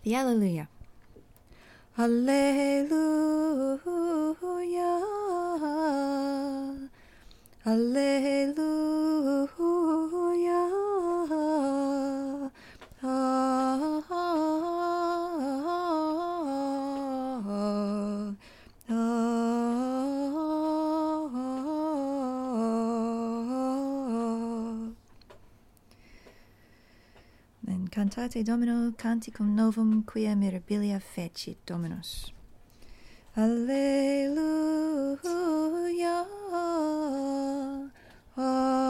The Alleluia. Alleluia. Alleluia. Then cantate Domino canticum novum quia mirabilia fecit Dominus. Alleluia.